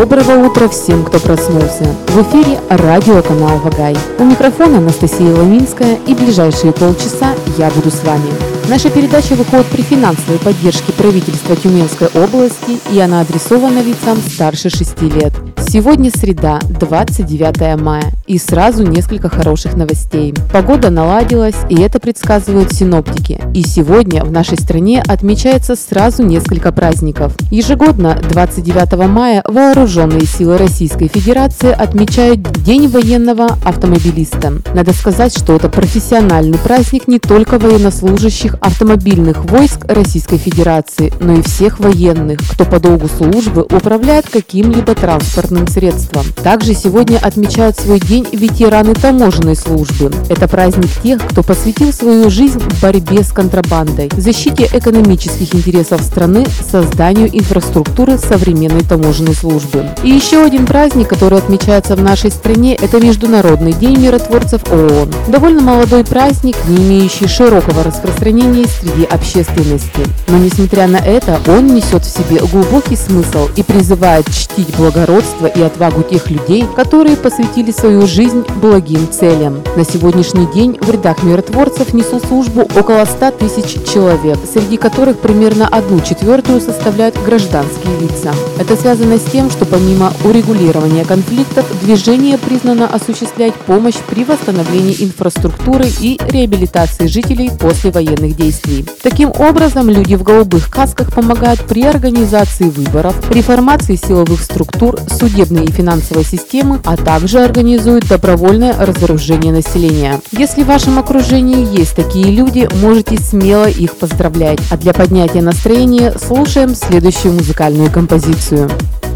Доброго утра всем, кто проснулся. В эфире радиоканал Вагай. У микрофона Анастасия Лавинская, и ближайшие полчаса я буду с вами. Наша передача выходит при финансовой поддержке правительства Тюменской области, и она адресована лицам старше 6 лет. Сегодня среда, 29 мая, и сразу несколько хороших новостей. Погода наладилась, и это предсказывают синоптики. И сегодня в нашей стране отмечается сразу несколько праздников. Ежегодно 29 мая Вооруженные силы Российской Федерации отмечают День военного автомобилиста. Надо сказать, что это профессиональный праздник не только военнослужащих автомобильных войск Российской Федерации, но и всех военных, кто по долгу службы управляет каким-либо транспортным средством. Также сегодня отмечают свой день ветераны таможенной службы. Это праздник тех, кто посвятил свою жизнь борьбе с контрабандой, защите экономических интересов страны, созданию инфраструктуры современной таможенной службы. И еще один праздник, который отмечается в нашей стране, это Международный день миротворцев ООН. Довольно молодой праздник, не имеющий широкого распространения среди общественности. Но несмотря на это, он несет в себе глубокий смысл и призывает чтить благородство и отвагу тех людей, которые посвятили свою жизнь благим целям. На сегодняшний день в рядах миротворцев несут службу около 100 тысяч человек, среди которых примерно 1/4 составляют гражданские лица. Это связано с тем, что помимо урегулирования конфликтов, движение признано осуществлять помощь при восстановлении инфраструктуры и реабилитации жителей после военных действий. Таким образом, люди в голубых касках помогают при организации выборов, реформации силовых структур, судебной и финансовой системы, а также организуют добровольное разоружение населения. Если в вашем окружении есть такие люди, можете смело их поздравлять. А для поднятия настроения слушаем следующую музыкальную композицию.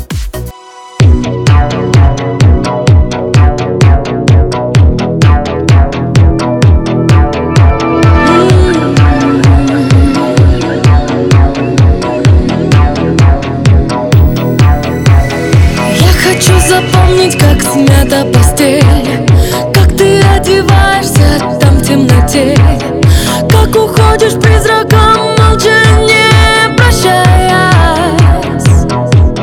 Запомнить, как смята постель, как ты одеваешься там в темноте, как уходишь призраком, молча не прощаясь.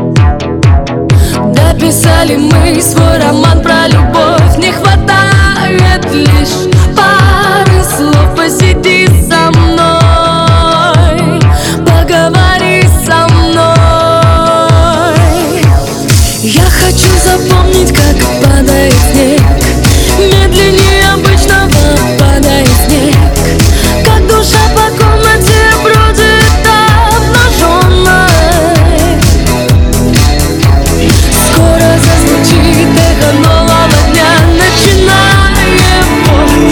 Дописали мы свой роман про любовь, не хватает лишь пары слов. Посиди со мной, поговори со мной. Я хочу запомнить, как падает снег, медленнее обычного падает снег, как душа по комнате бродит обнаженной. Скоро зазвучит эхо нового дня, начиная его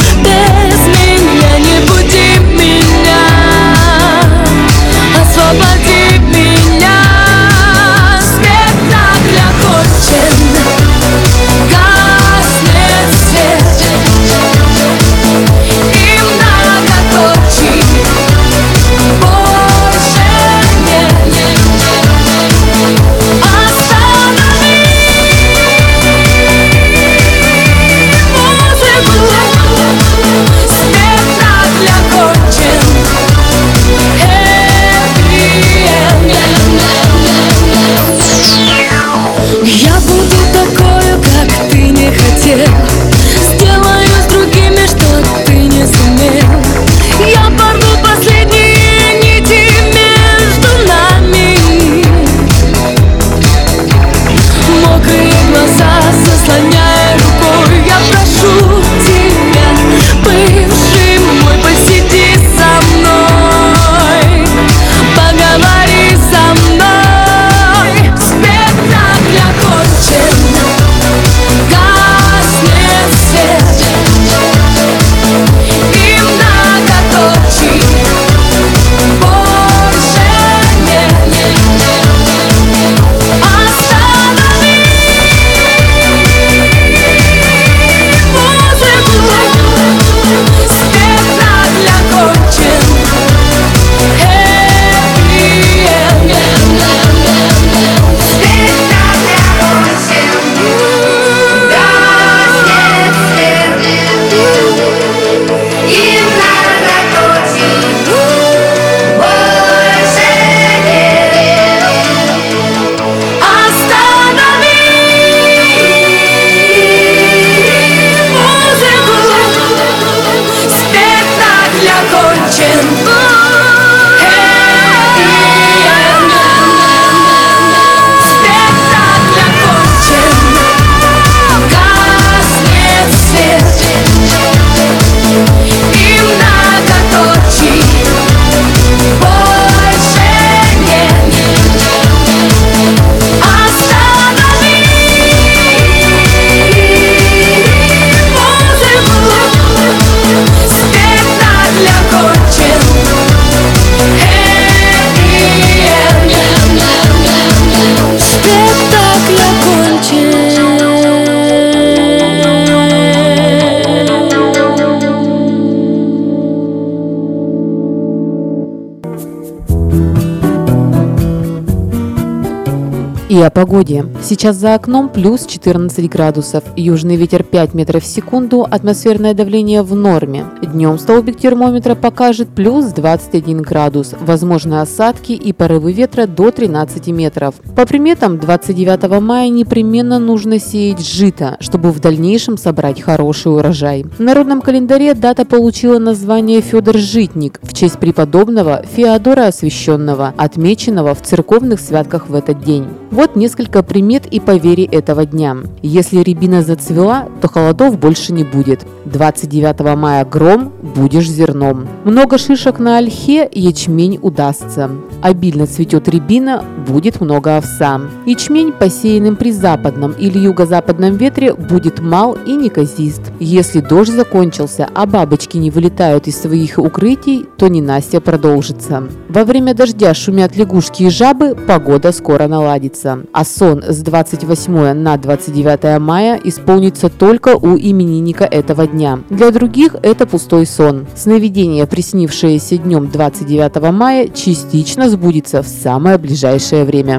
И о погоде. Сейчас за окном плюс 14 градусов, южный ветер 5 метров в секунду, атмосферное давление в норме. Днем столбик термометра покажет плюс 21 градус, возможны осадки и порывы ветра до 13 метров. По приметам, 29 мая непременно нужно сеять жито, чтобы в дальнейшем собрать хороший урожай. В народном календаре дата получила название Федор Житник в честь преподобного Феодора Освященного, отмеченного в церковных святках в этот день. Вот несколько примет и поверий этого дня. Если рябина зацвела, то холодов больше не будет. 29 мая гром, будешь зерном. Много шишек на ольхе, ячмень удастся. Обильно цветет рябина, будет много овса. Ячмень, посеянным при западном или юго-западном ветре, будет мал и неказист. Если дождь закончился, а бабочки не вылетают из своих укрытий, то ненастье продолжится. Во время дождя шумят лягушки и жабы, погода скоро наладится. А сон с 28 на 29 мая исполнится только у именинника этого дня. Для других это пустой сон. Сновидение, приснившееся днем 29 мая, частично сбудется в самое ближайшее время.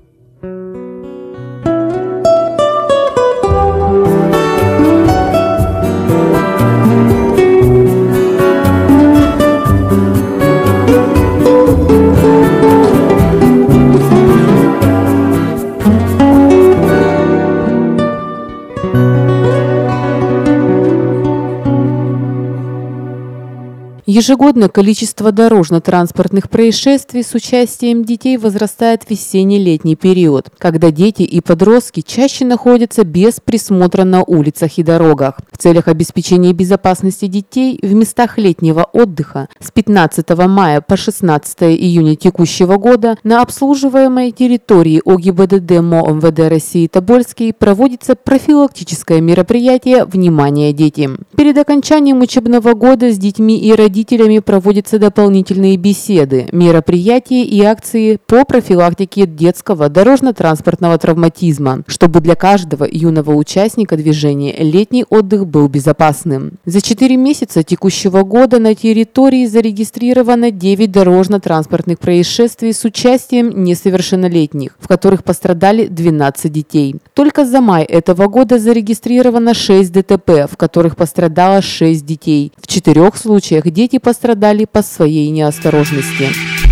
Ежегодно количество дорожно-транспортных происшествий с участием детей возрастает в весенне-летний период, когда дети и подростки чаще находятся без присмотра на улицах и дорогах. В целях обеспечения безопасности детей в местах летнего отдыха с 15 мая по 16 июня текущего года на обслуживаемой территории ОГИБДД МО МВД России Тобольский проводится профилактическое мероприятие «Внимание, дети». Перед окончанием учебного года с детьми и родителями проводятся дополнительные беседы, мероприятия и акции по профилактике детского дорожно-транспортного травматизма, чтобы для каждого юного участника движения летний отдых был безопасным. За 4 месяца текущего года на территории зарегистрировано 9 дорожно-транспортных происшествий с участием несовершеннолетних, в которых пострадали 12 детей. Только за май этого года зарегистрировано 6 ДТП, в которых пострадало 6 детей. В 4 случаях дети пострадали по своей неосторожности.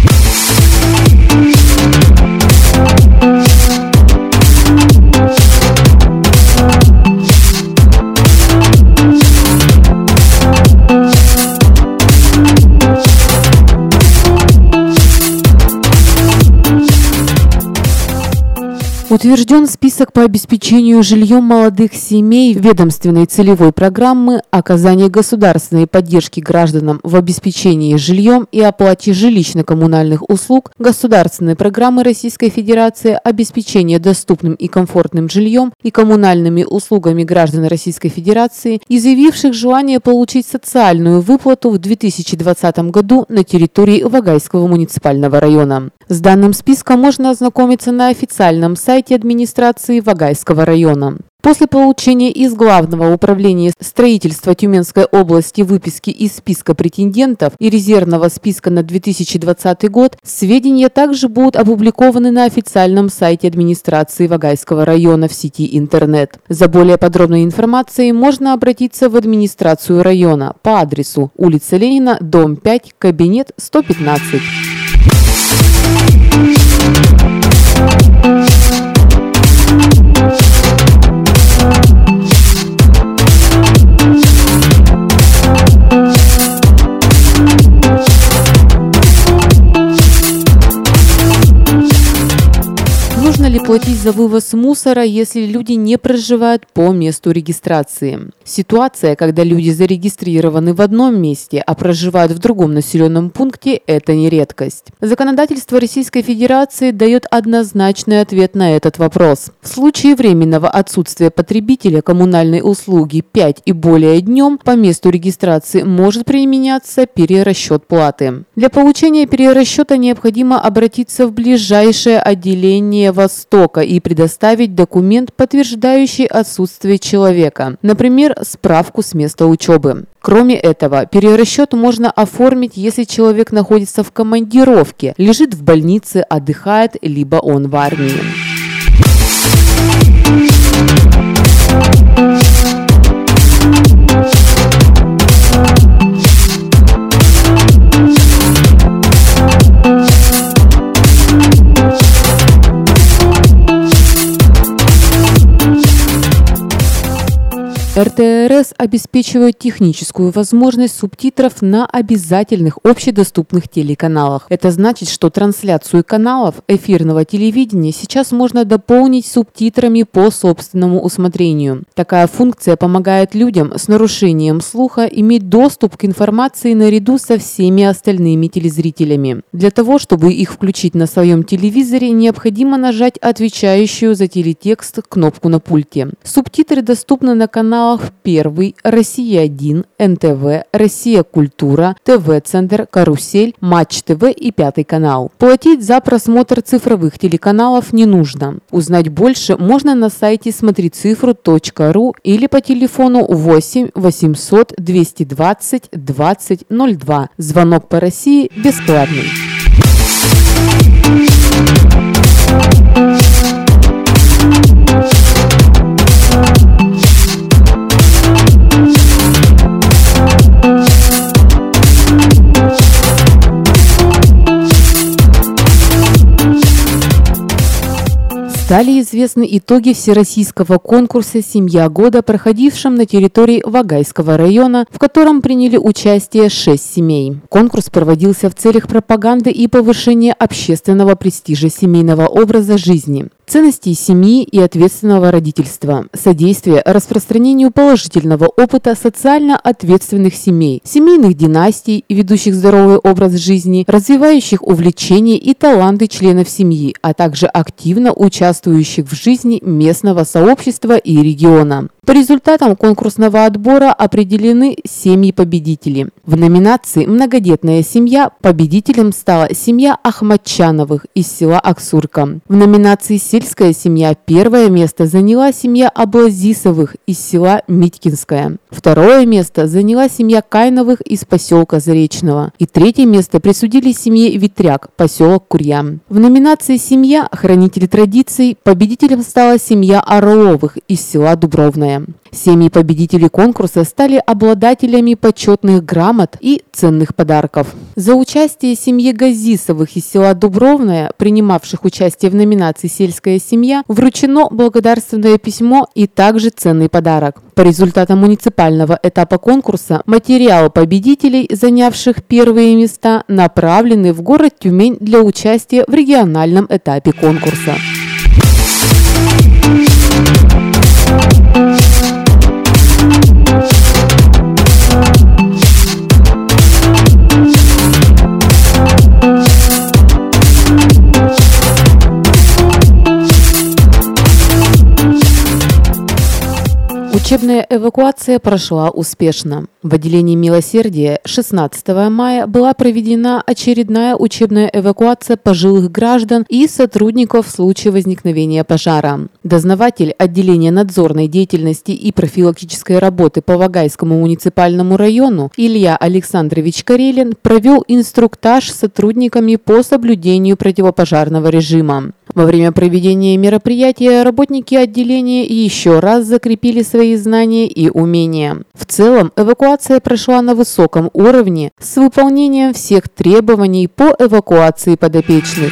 Утвержден список по обеспечению жильем молодых семей ведомственной целевой программы оказания государственной поддержки гражданам в обеспечении жильем и оплате жилищно-коммунальных услуг государственной программы Российской Федерации обеспечения доступным и комфортным жильем и коммунальными услугами граждан Российской Федерации, изъявивших желание получить социальную выплату в 2020 году на территории Вагайского муниципального района. С данным списком можно ознакомиться на официальном сайте администрации Вагайского района. После получения из Главного управления строительства Тюменской области выписки из списка претендентов и резервного списка на 2020 год, сведения также будут опубликованы на официальном сайте администрации Вагайского района в сети интернет. За более подробной информацией можно обратиться в администрацию района по адресу улица Ленина, дом 5, кабинет 115. Нужно ли платить за вывоз мусора, если люди не проживают по месту регистрации? Ситуация, когда люди зарегистрированы в одном месте, а проживают в другом населенном пункте, это не редкость. Законодательство Российской Федерации дает однозначный ответ на этот вопрос. В случае временного отсутствия потребителя коммунальной услуги 5 и более днем по месту регистрации может применяться перерасчет платы. Для получения перерасчета необходимо обратиться в ближайшее отделение Востока и предоставить документ, подтверждающий отсутствие человека, например, справку с места учебы. Кроме этого, перерасчет можно оформить, если человек находится в командировке, лежит в больнице, отдыхает, либо он в армии. РТРС обеспечивает техническую возможность субтитров на обязательных общедоступных телеканалах. Это значит, что трансляцию каналов эфирного телевидения сейчас можно дополнить субтитрами по собственному усмотрению. Такая функция помогает людям с нарушением слуха иметь доступ к информации наряду со всеми остальными телезрителями. Для того, чтобы их включить на своем телевизоре, необходимо нажать отвечающую за телетекст кнопку на пульте. Субтитры доступны на каналах Первый, Россия-1, НТВ, Россия Культура, ТВ-центр, Карусель, Матч ТВ и Пятый канал. Платить за просмотр цифровых телеканалов не нужно. Узнать больше можно на сайте смотрицифру.ру или по телефону 8 800 220 20 02. Звонок по России бесплатный. Стали известны итоги всероссийского конкурса «Семья года», проходившем на территории Вагайского района, в котором приняли участие 6 семей. Конкурс проводился в целях пропаганды и повышения общественного престижа семейного образа жизни, ценностей семьи и ответственного родительства, содействия распространению положительного опыта социально ответственных семей, семейных династий, ведущих здоровый образ жизни, развивающих увлечения и таланты членов семьи, а также активно участвующих в жизни местного сообщества и региона. По результатам конкурсного отбора определены семьи-победители. В номинации «Многодетная семья» победителем стала семья Ахмадчановых из села Аксурка. В номинации «Сельская семья» первое место заняла семья Аблазисовых из села Митькинское. Второе место заняла семья Кайновых из поселка Заречного. И третье место присудили семье Ветряк, поселок Курья. В номинации «Семья. Хранители традиций» победителем стала семья Орловых из села Дубровное. Семьи-победители конкурса стали обладателями почетных грамот и ценных подарков. За участие семьи Газисовых из села Дубровное, принимавших участие в номинации «Сельская семья», вручено благодарственное письмо и также ценный подарок. По результатам муниципального этапа конкурса материал победителей, занявших первые места, направлены в город Тюмень для участия в региональном этапе конкурса. Учебная эвакуация прошла успешно. В отделении «Милосердия» 16 мая была проведена очередная учебная эвакуация пожилых граждан и сотрудников в случае возникновения пожара. Дознаватель отделения надзорной деятельности и профилактической работы по Вагайскому муниципальному району Илья Александрович Карелин провел инструктаж с сотрудниками по соблюдению противопожарного режима. Во время проведения мероприятия работники отделения еще раз закрепили свои знания и умения. В целом, эвакуация прошла на высоком уровне с выполнением всех требований по эвакуации подопечных.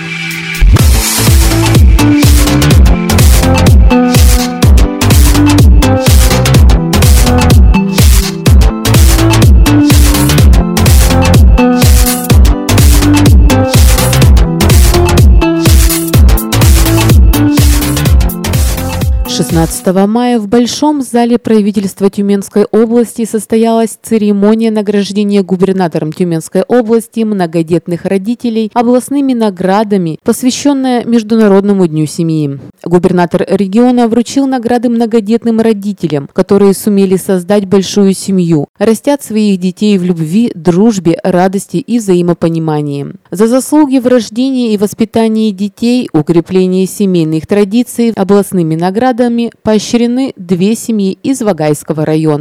16 мая в Большом зале правительства Тюменской области состоялась церемония награждения губернатором Тюменской области многодетных родителей областными наградами, посвященная Международному дню семьи. Губернатор региона вручил награды многодетным родителям, которые сумели создать большую семью, растят своих детей в любви, дружбе, радости и взаимопонимании. За заслуги в рождении и воспитании детей, укреплении семейных традиций областными наградами поощрены 2 семьи из Вагайского района.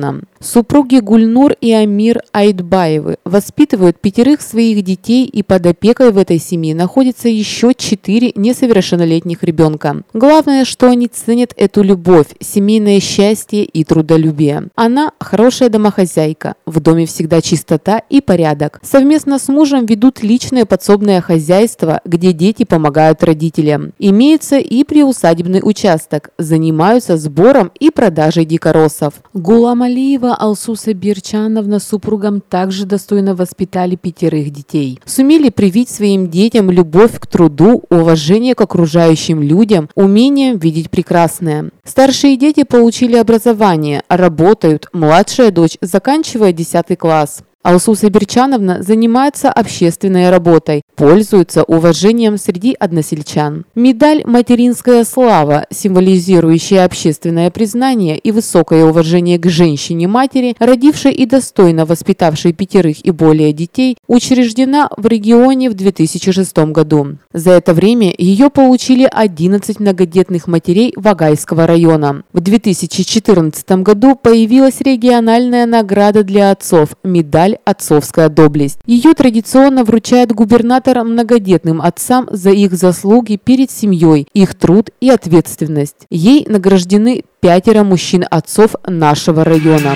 Супруги Гульнур и Амир Айтбаевы воспитывают 5 своих детей, и под опекой в этой семье находится еще 4 несовершеннолетних ребенка. Главное, что они ценят эту любовь, семейное счастье и трудолюбие. Она хорошая домохозяйка, в доме всегда чистота и порядок. Совместно с мужем ведут личное подсобное хозяйство, где дети помогают родителям. Имеется и приусадебный участок, занимаются сбором и продажей дикоросов. Гуламалиева Алсуса Бирчановна с супругом также достойно воспитали 5 детей. Сумели привить своим детям любовь к труду, уважение к окружающим людям, умение видеть прекрасное. Старшие дети получили образование, работают, младшая дочь заканчивает 10 класс. Алсуса Бирчановна занимается общественной работой, пользуется уважением среди односельчан. Медаль «Материнская слава», символизирующая общественное признание и высокое уважение к женщине-матери, родившей и достойно воспитавшей 5 и более детей, учреждена в регионе в 2006 году. За это время ее получили 11 многодетных матерей Вагайского района. В 2014 году появилась региональная награда для отцов – медаль «Отцовская доблесть». Ее традиционно вручает губернатор многодетным отцам за их заслуги перед семьей, их труд и ответственность. Ей награждены 5 мужчин-отцов нашего района.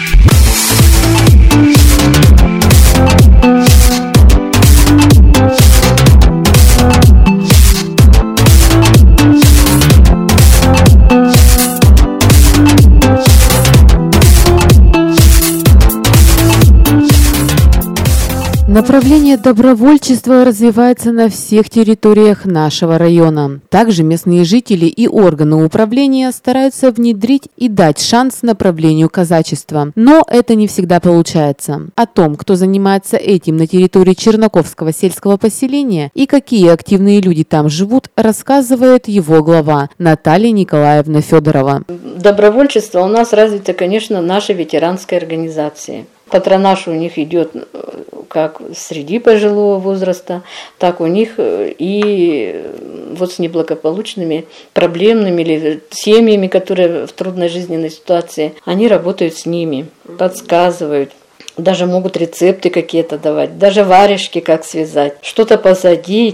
Направление добровольчества развивается на всех территориях нашего района. Также местные жители и органы управления стараются внедрить и дать шанс направлению казачества. Но это не всегда получается. О том, кто занимается этим на территории Черноковского сельского поселения и какие активные люди там живут, рассказывает его глава Наталья Николаевна Федорова. Добровольчество у нас развито, конечно, в нашей ветеранской организации. Патронаж у них идет как среди пожилого возраста, так у них и вот с неблагополучными, проблемными или семьями, которые в трудной жизненной ситуации, они работают с ними, подсказывают. Даже могут рецепты какие-то давать, даже варежки как связать, что-то посадить.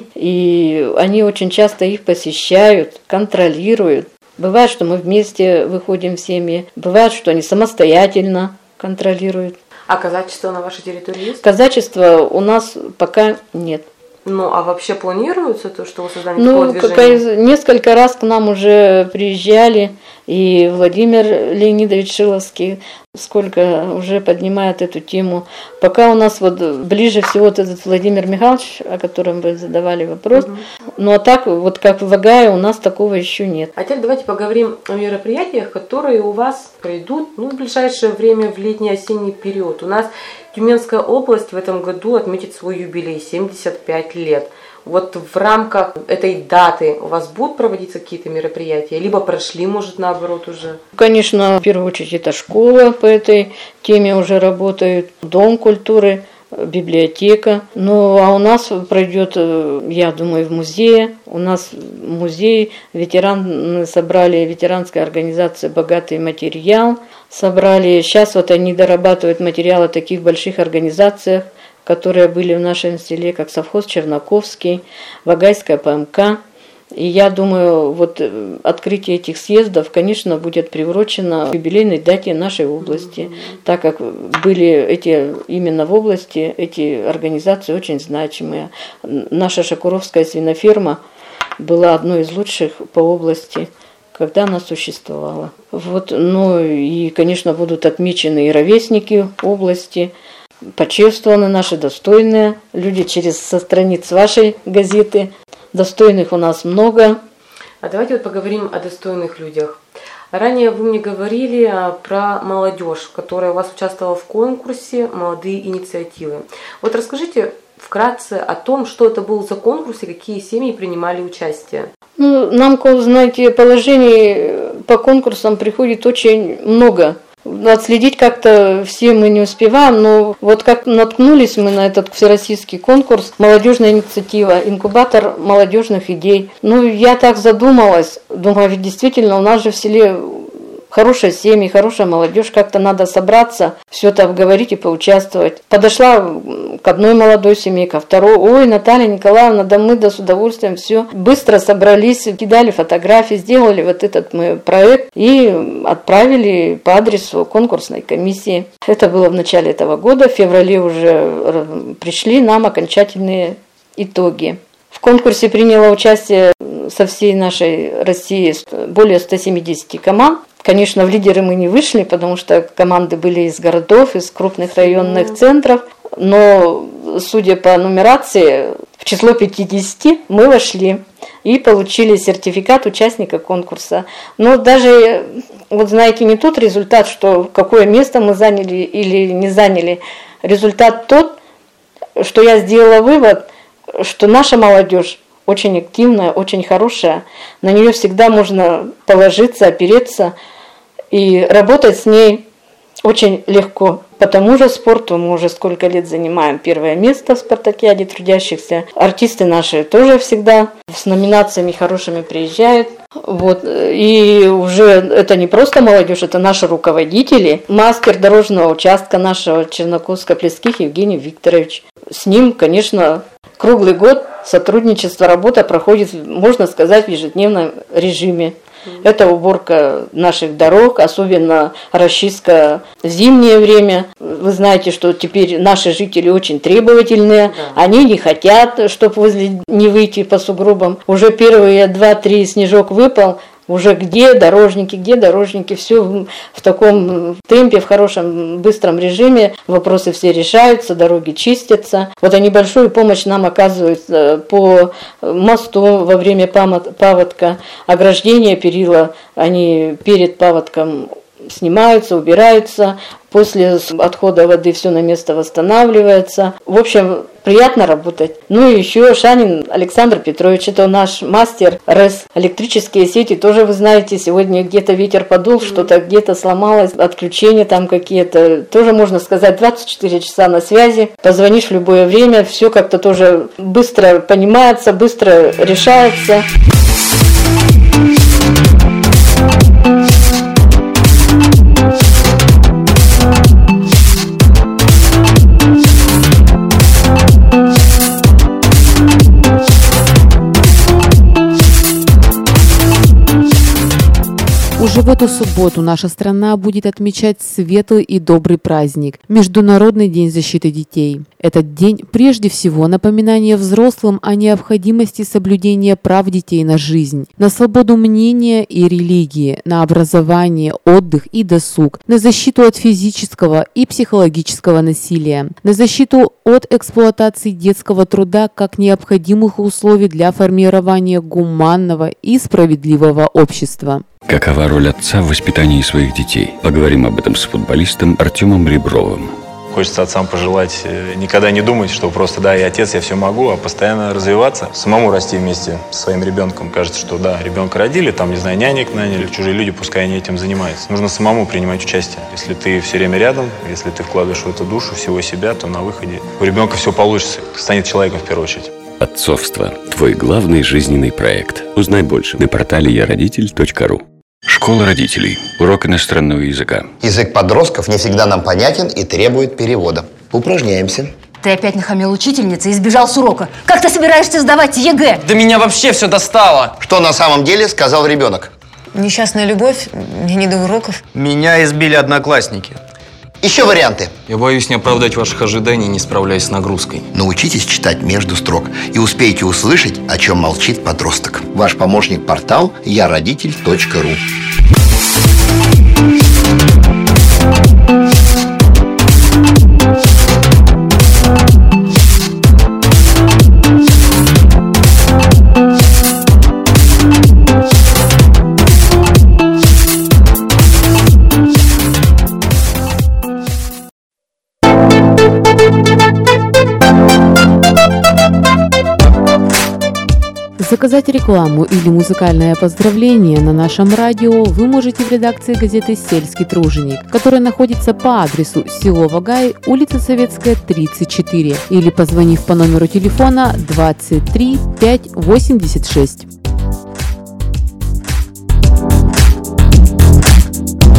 И они очень часто их посещают, контролируют. Бывает, что мы вместе выходим в семьи, бывает, что они самостоятельно контролируют. А казачество на вашей территории есть? Казачества у нас пока нет. Ну, а вообще планируется то, что вы создали такое движение? Несколько раз к нам уже приезжали, и Владимир Леонидович Шиловский сколько уже поднимает эту тему. Пока у нас вот ближе всего вот этот Владимир Михайлович, о котором вы задавали вопрос. Ну а так, вот как в Вагае, у нас такого еще нет. А теперь давайте поговорим о мероприятиях, которые у вас пройдут в ближайшее время, в летний-осенний период. У нас Тюменская область в этом году отметит свой юбилей, 75 лет. Вот в рамках этой даты у вас будут проводиться какие-то мероприятия? Либо прошли, может, наоборот, уже? Конечно, в первую очередь это школа по этой теме уже работает, дом культуры, библиотека. Ну, а у нас пройдет, я думаю, в музее. У нас музей, ветераны собрали, ветеранская организация «Богатый материал». Собрали, сейчас вот они дорабатывают материалы в таких больших организациях, которые были в нашем селе, как совхоз Черноковский, Вагайская ПМК. И я думаю, вот открытие этих съездов, конечно, будет приурочено к юбилейной дате нашей области, так как были именно в области эти организации очень значимые. Наша Шакуровская свиноферма была одной из лучших по области, когда она существовала. Вот, ну и, конечно, будут отмечены и ровесники области, почествованы наши достойные люди со страниц вашей газеты. Достойных у нас много. А давайте вот поговорим о достойных людях. Ранее вы мне говорили про молодежь, которая у вас участвовала в конкурсе «Молодые инициативы». Вот расскажите вкратце о том, что это был за конкурс и какие семьи принимали участие. Ну, нам, знаете, положений по конкурсам приходит очень много. Отследить как-то все мы не успеваем, но вот как наткнулись мы на этот всероссийский конкурс «Молодежная инициатива», инкубатор молодежных идей. Ну, я так задумалась, думаю, ведь действительно у нас же в селе хорошие семьи, хорошая молодежь, как-то надо собраться, все это обговорить и поучаствовать. Подошла к одной молодой семье, ко второй. Ой, Наталья Николаевна, да мы с удовольствием все. Быстро собрались, кидали фотографии, сделали вот этот мы проект и отправили по адресу конкурсной комиссии. Это было в начале этого года, в феврале уже пришли нам окончательные итоги. В конкурсе приняло участие со всей нашей России более 170 команд. Конечно, в лидеры мы не вышли, потому что команды были из городов, из крупных районных центров. Но, судя по нумерации, в число 50 мы вошли и получили сертификат участника конкурса. Но даже, вот знаете, не тот результат, что какое место мы заняли или не заняли. Результат тот, что я сделала вывод, что наша молодежь очень активная, очень хорошая, на нее всегда можно положиться, опереться, и работать с ней очень легко. По тому же спорту мы уже сколько лет занимаем первое место в спартакиаде трудящихся. Артисты наши тоже всегда с номинациями хорошими приезжают. Вот. И уже это не просто молодежь, это наши руководители. Мастер дорожного участка нашего Черноковско-Плеских Евгений Викторович. С ним, конечно, круглый год сотрудничество, работа проходит, можно сказать, в ежедневном режиме. Это уборка наших дорог, особенно расчистка в зимнее время. Вы знаете, что теперь наши жители очень требовательные, они не хотят, чтобы возле не выйти по сугробам. Уже первые 2-3 снежок выпал, уже где дорожники, все в таком темпе, в хорошем, быстром режиме, вопросы все решаются, дороги чистятся. Вот они большую помощь нам оказывают по мосту во время паводка, ограждение, перила, они перед паводком снимаются, убираются, после отхода воды все на место восстанавливается. В общем, приятно работать. Ну и еще Шанин Александр Петрович, это наш мастер РЭС. Электрические сети тоже, вы знаете, сегодня где-то ветер подул, что-то где-то сломалось, отключения там какие-то. Тоже можно сказать, 24 часа на связи. Позвонишь в любое время, все как-то тоже быстро понимается, быстро решается. Уже в эту субботу наша страна будет отмечать светлый и добрый праздник – Международный день защиты детей. Этот день прежде всего напоминание взрослым о необходимости соблюдения прав детей на жизнь, на свободу мнения и религии, на образование, отдых и досуг, на защиту от физического и психологического насилия, на защиту от эксплуатации детского труда как необходимых условий для формирования гуманного и справедливого общества. Какова роль отца в воспитании своих детей? Поговорим об этом с футболистом Артемом Ребровым. Хочется отцам пожелать никогда не думать, что просто да, я отец, я все могу, а постоянно развиваться, самому расти вместе со своим ребенком. Кажется, что да, ребенка родили, там, не знаю, нянек наняли, чужие люди, пускай они этим занимаются. Нужно самому принимать участие. Если ты все время рядом, если ты вкладываешь в эту душу всего себя, то на выходе у ребенка все получится, станет человеком в первую очередь. Отцовство – твой главный жизненный проект. Узнай больше на портале яродитель.ру. Школа родителей. Урок иностранного языка. Язык подростков не всегда нам понятен и требует перевода. Упражняемся. Ты опять нахамил учительнице и сбежал с урока. Как ты собираешься сдавать ЕГЭ? Да меня вообще все достало. Что на самом деле сказал ребенок? Несчастная любовь, мне не до уроков. Меня избили одноклассники. Еще варианты. Я боюсь не оправдать ваших ожиданий, не справляясь с нагрузкой. Научитесь читать между строк и успейте услышать, о чем молчит подросток. Ваш помощник – портал яродитель.ру. Заказать рекламу или музыкальное поздравление на нашем радио вы можете в редакции газеты «Сельский труженик», которая находится по адресу село Вагай, улица Советская, 34, или позвонив по номеру телефона 23 5 86.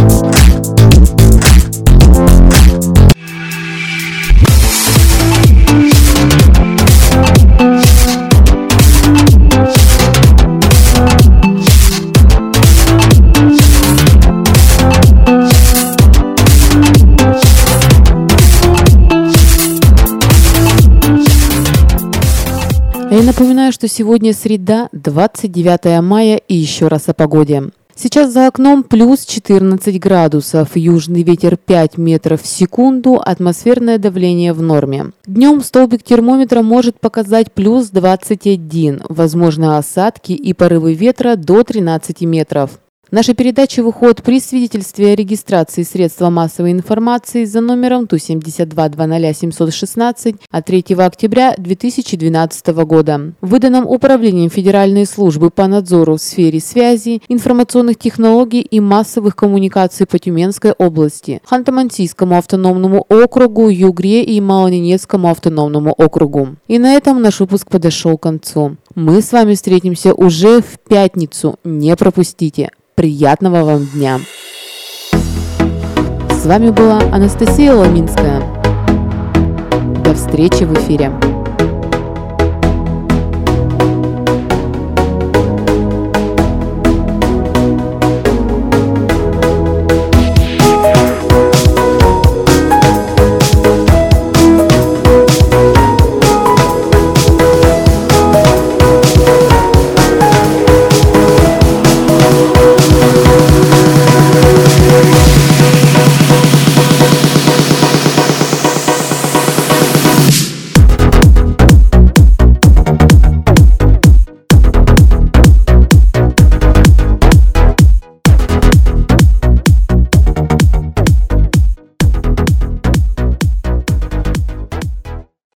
А я напоминаю, что сегодня среда, 29 мая, и еще раз о погоде. Сейчас за окном плюс 14 градусов, южный ветер 5 метров в секунду, атмосферное давление в норме. Днем столбик термометра может показать плюс 21, возможны осадки и порывы ветра до 13 метров. Наша передача выходит при свидетельстве о регистрации средства массовой информации за номером Ту-72-00-716 от 3 октября 2012 года, выданном Управлением Федеральной службы по надзору в сфере связи, информационных технологий и массовых коммуникаций по Тюменской области, Ханты-Мансийскому автономному округу, Югре и Малоненецкому автономному округу. И на этом наш выпуск подошел к концу. Мы с вами встретимся уже в пятницу. Не пропустите. Приятного вам дня! С вами была Анастасия Ломинская. До встречи в эфире!